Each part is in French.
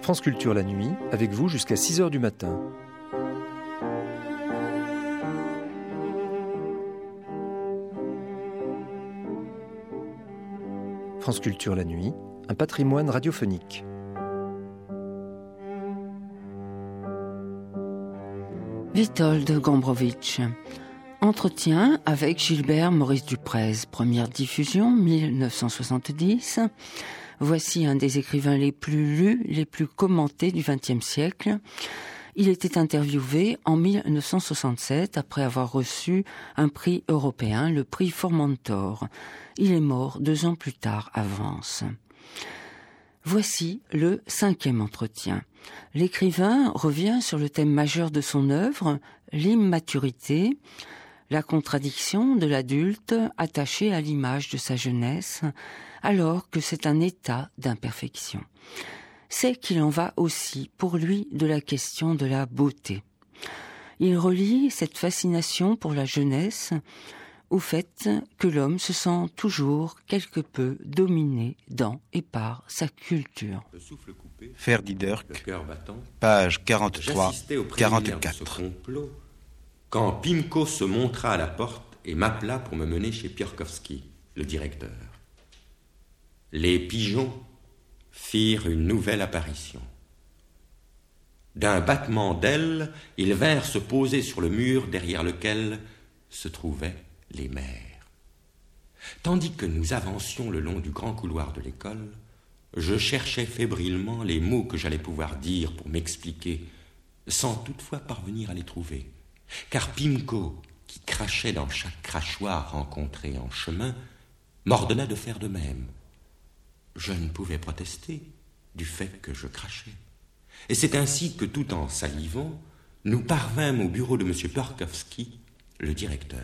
France Culture la nuit, avec vous jusqu'à 6h du matin. France Culture la nuit, un patrimoine radiophonique. Witold Gombrowicz. Entretien avec Gilbert Maurice Duprez. Première diffusion, 1970. Voici un des écrivains les plus lus, les plus commentés du XXe siècle. Il était interviewé en 1967 après avoir reçu un prix européen, le prix Formentor. Il est mort 2 ans plus tard à Vence. Voici le 5e entretien. L'écrivain revient sur le thème majeur de son œuvre, l'immaturité, la contradiction de l'adulte attaché à l'image de sa jeunesse, alors que c'est un état d'imperfection. C'est qu'il en va aussi, pour lui, de la question de la beauté. Il relie cette fascination pour la jeunesse au fait que l'homme se sent toujours quelque peu dominé dans et par sa culture. Ferdi Dirk, page 43-44. Quand Pimko se montra à la porte et m'appela pour me mener chez Piorkowski, le directeur. Les pigeons firent une nouvelle apparition. D'un battement d'ailes, ils vinrent se poser sur le mur derrière lequel se trouvaient les mères. Tandis que nous avancions le long du grand couloir de l'école, je cherchais fébrilement les mots que j'allais pouvoir dire pour m'expliquer, sans toutefois parvenir à les trouver. Car Pimko, qui crachait dans chaque crachoir rencontré en chemin, m'ordonna de faire de même. Je ne pouvais protester du fait que je crachais. Et c'est ainsi que, tout en salivant, nous parvînmes au bureau de M. Piorkowski, le directeur.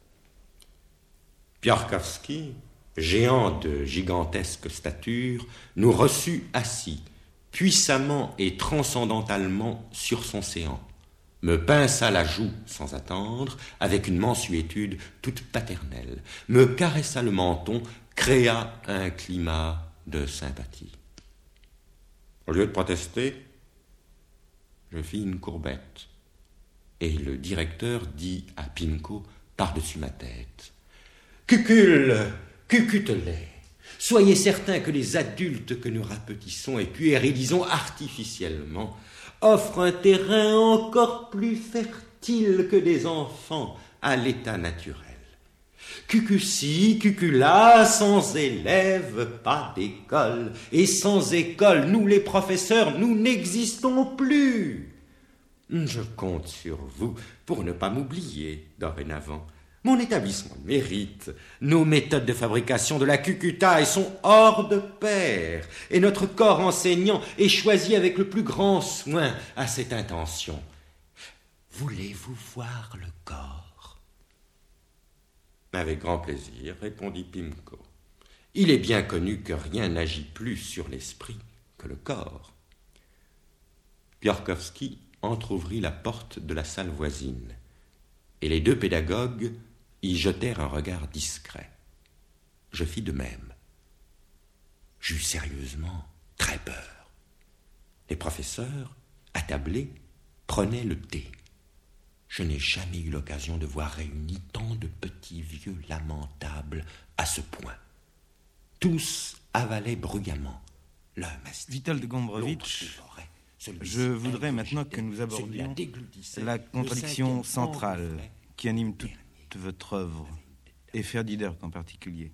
Piorkowski, géant de gigantesque stature, nous reçut assis, puissamment et transcendentalement sur son séant, me pinça la joue sans attendre, avec une mansuétude toute paternelle, me caressa le menton, créa un climat de sympathie. Au lieu de protester, je fis une courbette, et le directeur dit à Pimko par-dessus ma tête: « Cucutelet, soyez certains que les adultes que nous rapetissons et puérilisons artificiellement offrent un terrain encore plus fertile que des enfants à l'état naturel. Cucu-ci, cucu-là, sans élèves, pas d'école. Et sans école, nous les professeurs, nous n'existons plus. Je compte sur vous pour ne pas m'oublier dorénavant. Mon établissement mérite. Nos méthodes de fabrication de la cucutaille sont hors de pair. Et notre corps enseignant est choisi avec le plus grand soin à cette intention. Voulez-vous voir le corps ? Avec grand plaisir, répondit Pimko. Il est bien connu que rien n'agit plus sur l'esprit que le corps. Piorkowski entr'ouvrit la porte de la salle voisine, et les 2 pédagogues y jetèrent un regard discret. Je fis de même. J'eus sérieusement très peur. Les professeurs, attablés, prenaient le thé. Je n'ai jamais eu l'occasion de voir réunis tant de petits vieux lamentables à ce point. Tous avalaient bruyamment. L'un mastique, Witold Gombrowicz, je voudrais maintenant que nous abordions la contradiction centrale qui anime toute votre œuvre, et Ferdi Dirk en particulier.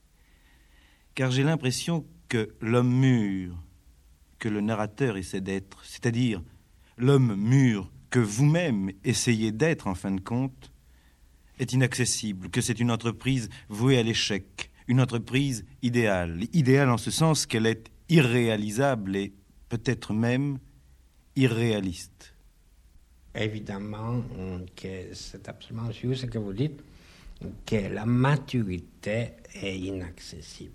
Car j'ai l'impression que l'homme mûr que le narrateur essaie d'être, c'est-à-dire l'homme mûr que vous-même essayez d'être en fin de compte, est inaccessible, que c'est une entreprise vouée à l'échec, une entreprise idéale. Idéale en ce sens qu'elle est irréalisable et peut-être même irréaliste. Évidemment que c'est absolument juste ce que vous dites, que la maturité est inaccessible.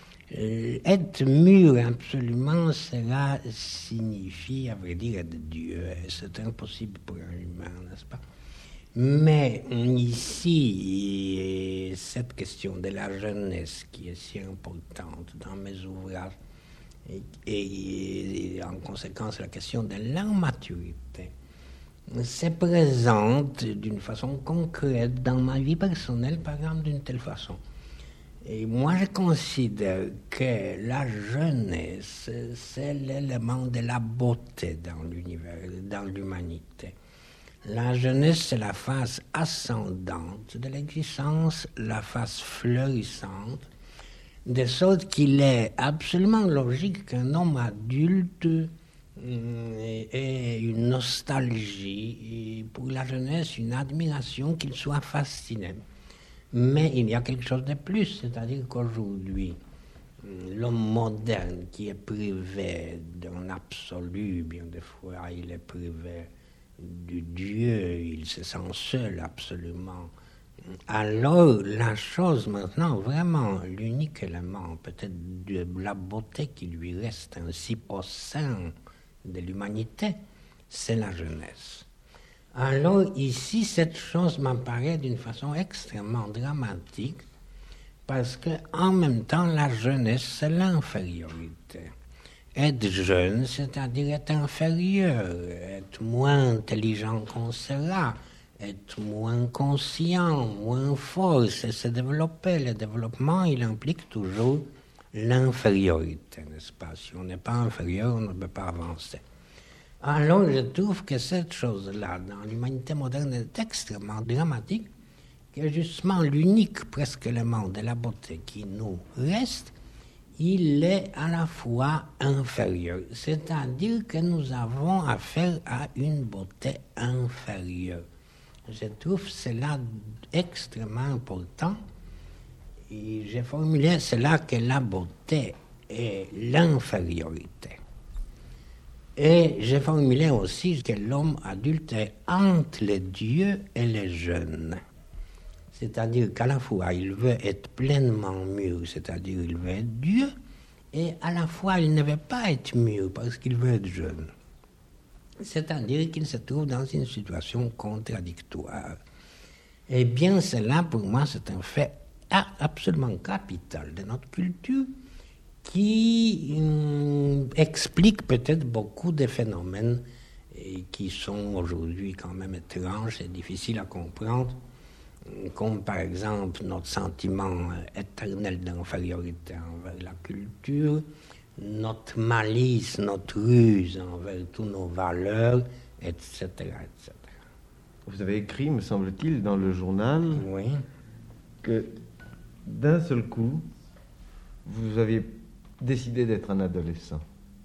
Être mûr, absolument, cela signifie, à vrai dire, être Dieu. C'est impossible pour un humain, n'est-ce pas? Mais ici, cette question de la jeunesse qui est si importante dans mes ouvrages, et en conséquence la question de l'immaturité se présente d'une façon concrète dans ma vie personnelle, par exemple, d'une telle façon. Et moi, je considère que la jeunesse, c'est l'élément de la beauté dans l'univers, dans l'humanité. La jeunesse, c'est la phase ascendante de l'existence, la phase fleurissante, de sorte qu'il est absolument logique qu'un homme adulte ait une nostalgie, et pour la jeunesse, une admiration, qu'il soit fasciné. Mais il y a quelque chose de plus, c'est-à-dire qu'aujourd'hui, l'homme moderne qui est privé d'un absolu, bien des fois il est privé du Dieu, il se sent seul absolument. Alors la chose maintenant, vraiment l'unique élément peut-être de la beauté qui lui reste ainsi au sein de l'humanité, c'est la jeunesse. Alors ici, cette chose m'apparaît d'une façon extrêmement dramatique parce que en même temps, la jeunesse, c'est l'infériorité. Être jeune, c'est-à-dire être inférieur, être moins intelligent qu'on sera, être moins conscient, moins fort, c'est se développer. Le développement, il implique toujours l'infériorité, n'est-ce pas? Si on n'est pas inférieur, on ne peut pas avancer. Alors, je trouve que cette chose-là, dans l'humanité moderne, est extrêmement dramatique, que justement l'unique presque élément de la beauté qui nous reste, il est à la fois inférieur. C'est-à-dire que nous avons affaire à une beauté inférieure. Je trouve cela extrêmement important. Et j'ai formulé cela que la beauté est l'infériorité. Et j'ai formulé aussi que l'homme adulte est entre les dieux et les jeunes. C'est-à-dire qu'à la fois, il veut être pleinement mûr, c'est-à-dire il veut être Dieu, et à la fois, il ne veut pas être mûr parce qu'il veut être jeune. C'est-à-dire qu'il se trouve dans une situation contradictoire. Eh bien, cela, pour moi, c'est un fait absolument capital de notre culture, qui explique peut-être beaucoup de phénomènes qui sont aujourd'hui quand même étranges et difficiles à comprendre, comme par exemple notre sentiment éternel d'infériorité envers la culture, notre malice, notre ruse envers toutes nos valeurs, etc., etc. Vous avez écrit, me semble-t-il, dans le journal, oui, que d'un seul coup, vous aviez décidé d'être un adolescent.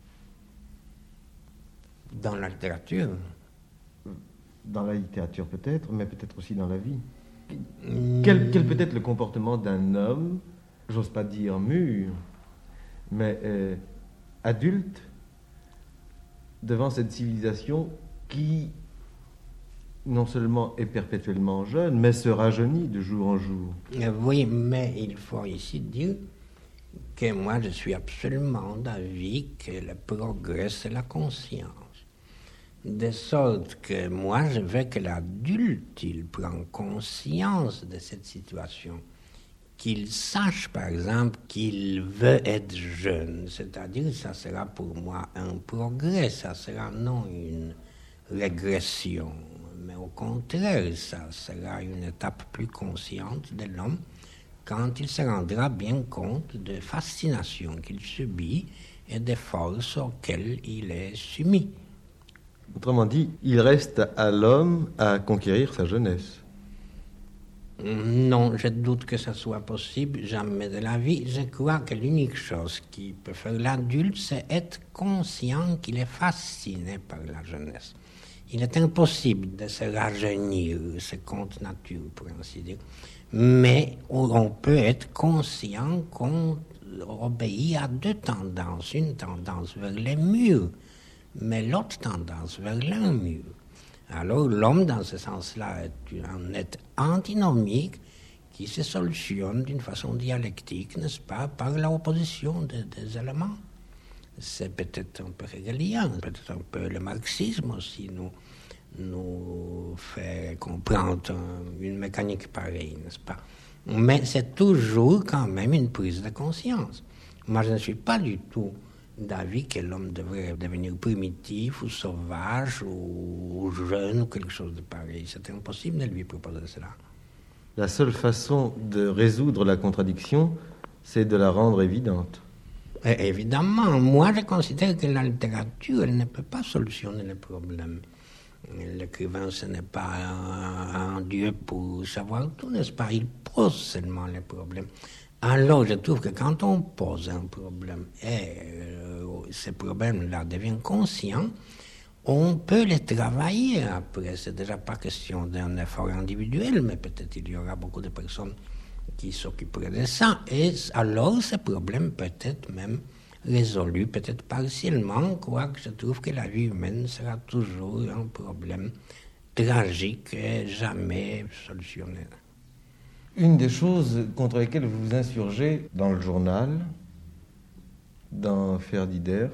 Dans la littérature. Dans la littérature peut-être, mais peut-être aussi dans la vie. Quel peut être le comportement d'un homme, j'ose pas dire mûr, mais adulte, devant cette civilisation qui non seulement est perpétuellement jeune, mais se rajeunit de jour en jour. Oui, mais il faut ici dire que moi je suis absolument d'avis que le progrès c'est la conscience. De sorte que moi je veux que l'adulte il prend conscience de cette situation, qu'il sache par exemple qu'il veut être jeune, c'est-à-dire ça sera pour moi un progrès, ça sera non une régression, mais au contraire ça sera une étape plus consciente de l'homme quand il se rendra bien compte des fascinations qu'il subit et des forces auxquelles il est soumis. Autrement dit, il reste à l'homme à conquérir sa jeunesse. Non, je doute que ça soit possible, jamais de la vie. Je crois que l'unique chose qui peut faire l'adulte, c'est être conscient qu'il est fasciné par la jeunesse. Il est impossible de se rajeunir, c'est contre nature, pour ainsi dire. Mais on peut être conscient qu'on obéit à deux tendances. Une tendance vers les murs, mais l'autre tendance vers l'inmur. Alors l'homme, dans ce sens-là, est un être antinomique qui se solutionne d'une façon dialectique, n'est-ce pas, par l'opposition des éléments. C'est peut-être un peu hegelien, peut-être un peu le marxisme aussi nous fait comprendre une mécanique pareille, n'est-ce pas? Mais c'est toujours quand même une prise de conscience. Moi, je ne suis pas du tout d'avis que l'homme devrait devenir primitif ou sauvage ou jeune ou quelque chose de pareil. C'est impossible de lui proposer cela. La seule façon de résoudre la contradiction, c'est de la rendre évidente. Et évidemment, moi je considère que la littérature, elle ne peut pas solutionner les problèmes. L'écrivain, ce n'est pas un dieu pour savoir tout, n'est-ce pas? Il pose seulement les problèmes. Alors, je trouve que quand on pose un problème et ces problèmes-là deviennent conscients, on peut les travailler après. C'est déjà pas question d'un effort individuel, mais peut-être il y aura beaucoup de personnes qui s'occuperaient de ça. Et alors, ces problèmes peuvent être même résolus, peut-être partiellement, quoique je trouve que la vie humaine sera toujours un problème tragique et jamais solutionné. Une des choses contre lesquelles vous vous insurgez dans le journal, dans Ferdiderk,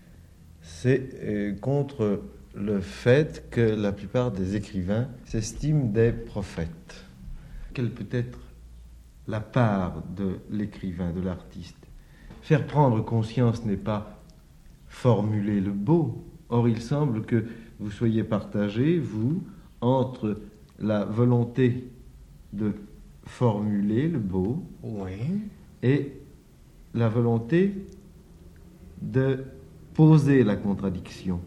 c'est contre le fait que la plupart des écrivains s'estiment des prophètes. Quelle peut être la part de l'écrivain, de l'artiste? Faire prendre conscience n'est pas formuler le beau. Or, il semble que vous soyez partagé, vous, entre la volonté de formuler le beau, oui, et la volonté de poser la contradiction.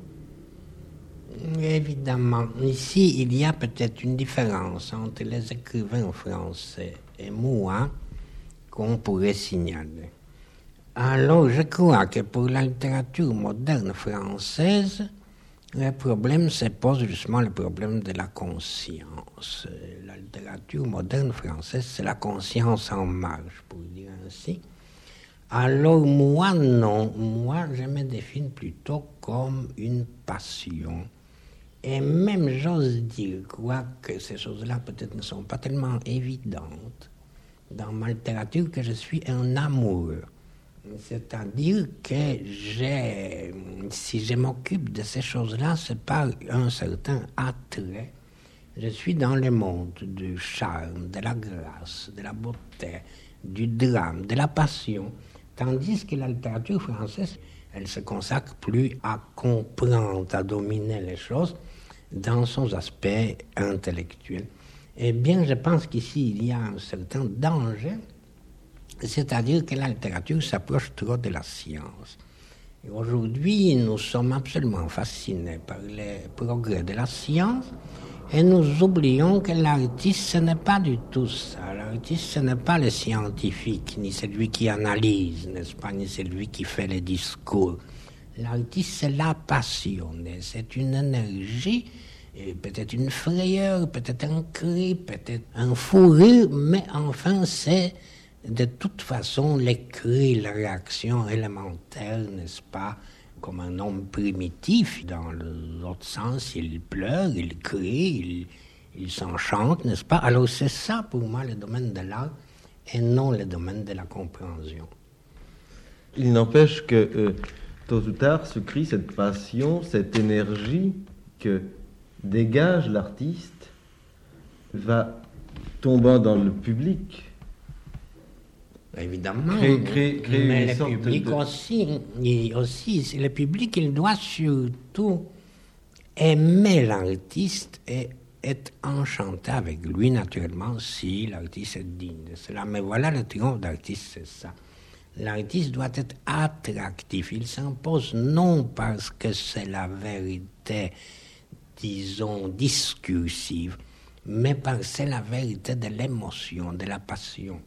Évidemment, ici il y a peut-être une différence entre les écrivains français et moi qu'on pourrait signaler. Alors je crois que pour la littérature moderne française, le problème se pose justement le problème de la conscience. La littérature moderne française, c'est la conscience en marche, pour dire ainsi. Alors moi, non. Moi, je me définis plutôt comme une passion. Et même, j'ose dire, quoique ces choses-là peut-être ne sont pas tellement évidentes dans ma littérature, que je suis un amoureux. C'est-à-dire que si je m'occupe de ces choses-là, c'est par un certain attrait. Je suis dans le monde du charme, de la grâce, de la beauté, du drame, de la passion. Tandis que la littérature française, elle se consacre plus à comprendre, à dominer les choses dans son aspect intellectuel. Eh bien, je pense qu'ici, il y a un certain danger. C'est-à-dire que la littérature s'approche trop de la science. Et aujourd'hui, nous sommes absolument fascinés par les progrès de la science et nous oublions que l'artiste, ce n'est pas du tout ça. L'artiste, ce n'est pas le scientifique, ni celui qui analyse, n'est-ce pas, ni celui qui fait les discours. L'artiste, c'est la passionné, c'est une énergie, et peut-être une frayeur, peut-être un cri, peut-être un fou rire, mais enfin, c'est de toute façon, les cris, la réaction élémentaire, n'est-ce pas, comme un homme primitif, dans l'autre sens, il pleure, il crie, il s'enchante, n'est-ce pas? Alors c'est ça, pour moi, le domaine de l'art, et non le domaine de la compréhension. Il n'empêche que, tôt ou tard, ce cri, cette passion, cette énergie que dégage l'artiste, va tombant dans le public. Évidemment, créer mais une le sorte public aussi, le public, il doit surtout aimer l'artiste et être enchanté avec lui, naturellement, si l'artiste est digne de cela. Mais voilà, le triomphe d'artiste, c'est ça. L'artiste doit être attractif. Il s'impose non parce que c'est la vérité, disons, discursive, mais parce que c'est la vérité de l'émotion, de la passion.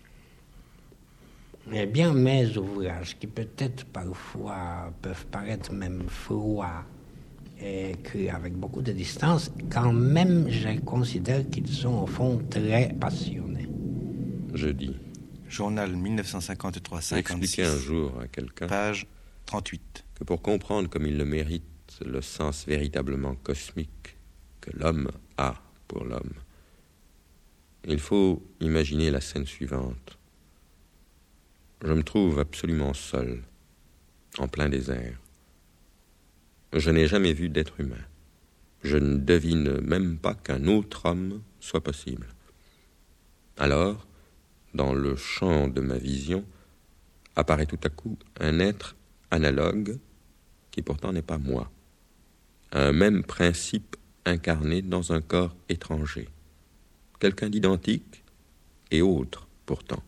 Eh bien, mes ouvrages, qui peut-être parfois peuvent paraître même froids et écrits avec beaucoup de distance, quand même, je considère qu'ils sont au fond très passionnés. Je dis. Journal 1953-56. Expliquer un jour à quelqu'un, page 38, que pour comprendre comme il le mérite le sens véritablement cosmique que l'homme a pour l'homme, il faut imaginer la scène suivante. Je me trouve absolument seul, en plein désert. Je n'ai jamais vu d'être humain. Je ne devine même pas qu'un autre homme soit possible. Alors, dans le champ de ma vision, apparaît tout à coup un être analogue, qui pourtant n'est pas moi. Un même principe incarné dans un corps étranger. Quelqu'un d'identique et autre pourtant.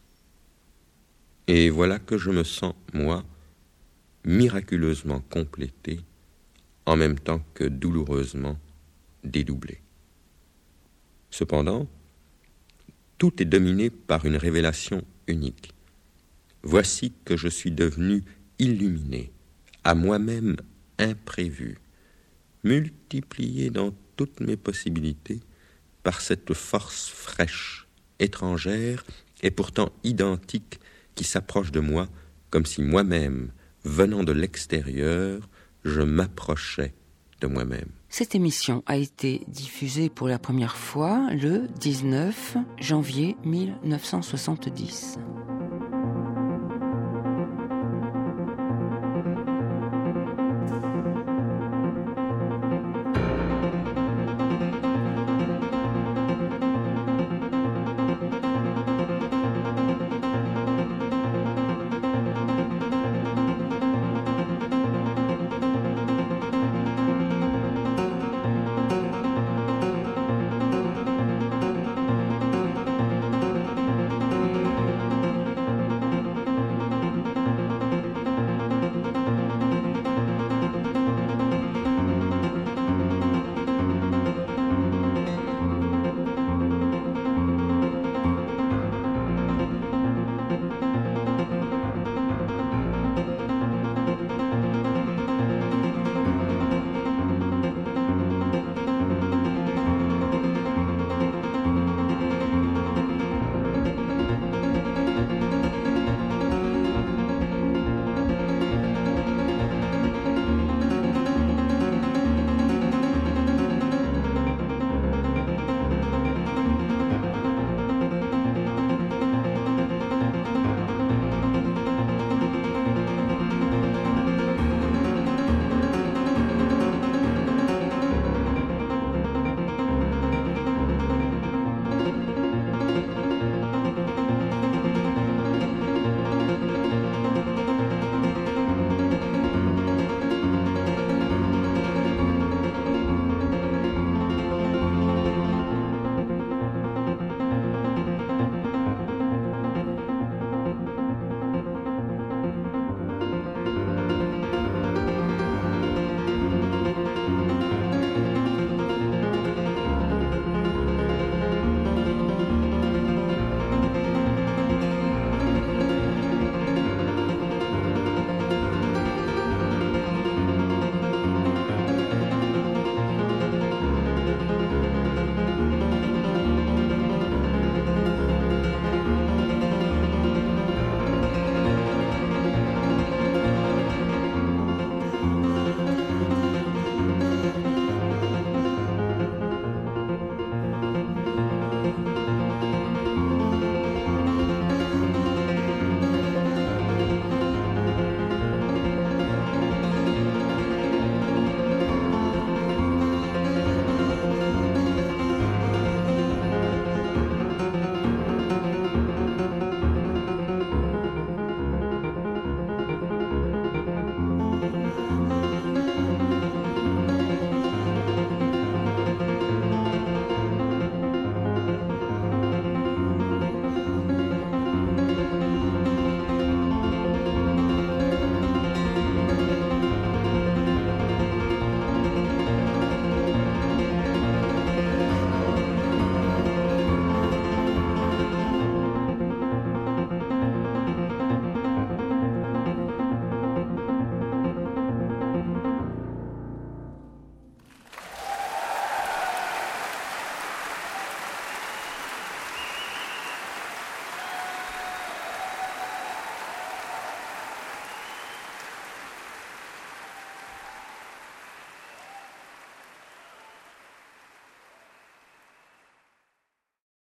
Et voilà que je me sens, moi, miraculeusement complété, en même temps que douloureusement dédoublé. Cependant, tout est dominé par une révélation unique. Voici que je suis devenu illuminé, à moi-même imprévu, multiplié dans toutes mes possibilités par cette force fraîche, étrangère et pourtant identique qui s'approche de moi comme si moi-même, venant de l'extérieur, je m'approchais de moi-même. Cette émission a été diffusée pour la première fois le 19 janvier 1970.